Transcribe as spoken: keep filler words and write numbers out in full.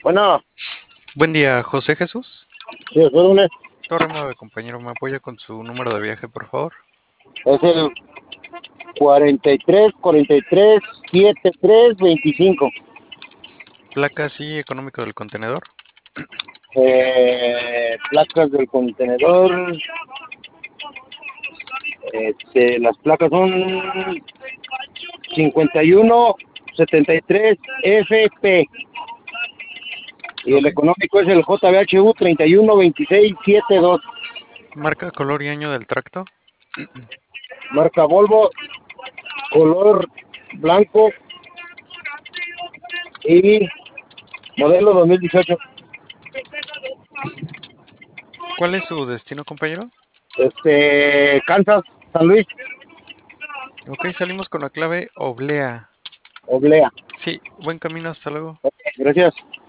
Bueno, Buen día, José Jesús. sí, órdenes. Torre nueve, compañero, ¿me apoya con su número de viaje, por favor? Es el cuarenta y tres, cuarenta y tres, setenta y tres, veinticinco. Placas y económico del contenedor. Eh, placas del contenedor. Este, las placas son cincuenta y uno, setenta y tres F P. Y el Ok. económico es el J B H U treinta y uno, veintiséis, setenta y dos. Marca, color y año del tracto. Marca Volvo, color blanco y modelo dos mil dieciocho. ¿Cuál es su destino, compañero? Este, Kansas, San Luis, Ok, salimos con la clave Oblea. Oblea. Sí, buen camino, hasta luego. Gracias.